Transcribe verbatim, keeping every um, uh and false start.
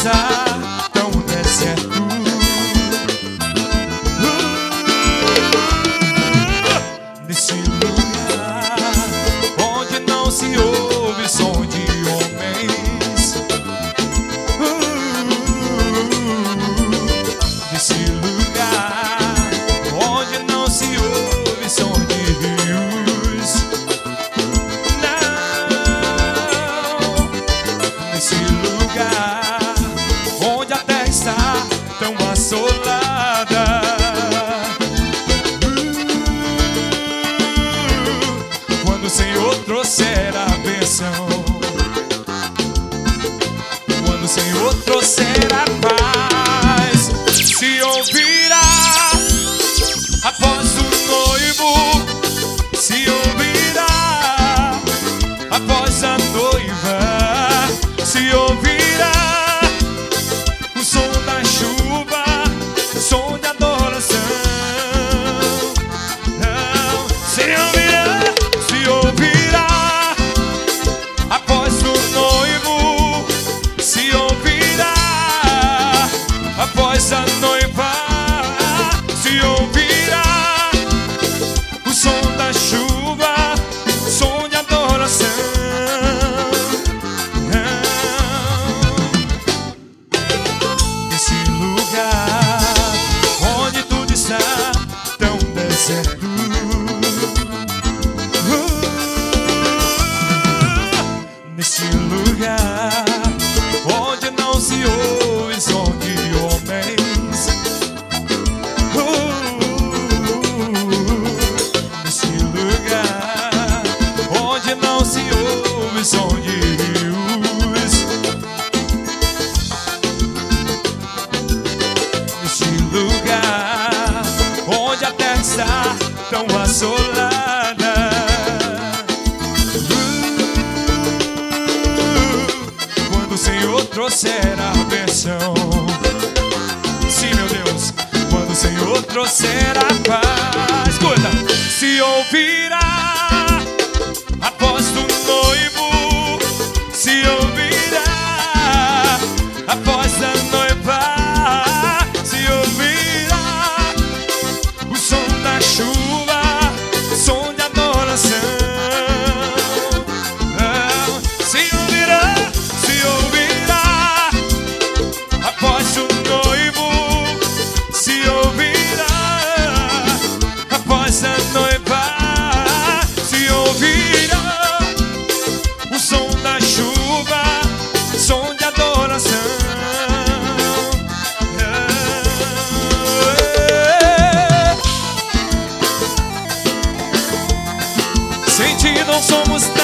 está tão deserto, nesse lugar onde não se ouve som de homens, nesse lugar onde não se ouve som de rios, não, nesse lugar onde a terra está tão assolada, quando o Senhor trouxer a bênção, quando o Senhor trouxer a paz, se ouvirá após o noivo, se ouvirá após a noiva, se ouvirá o som da chuva, som de adoração, se ouvirá, se ouvirá após o noivo, se ouvirá após a noiva, se ouvirá o som da chuva, som de adoração. Esse lugar onde tudo está tão deserto, nesse lugar onde não se ouve som de homens, nesse lugar onde não se ouve som de rios, nesse lugar onde a terra está tão assolada, quando o Senhor trouxer a bênção, sim, meu Deus, quando o Senhor trouxer a paz, escuta, se ouvirá após o noivo, se ouvirá após a noiva, se ouvirá o som da chuva, som de adoração, se ouvirá, se ouvirá após o noivo, se ouvirá após a noiva, se ouvirá o som da chuva, som de adoração. Sem ti não somos nada.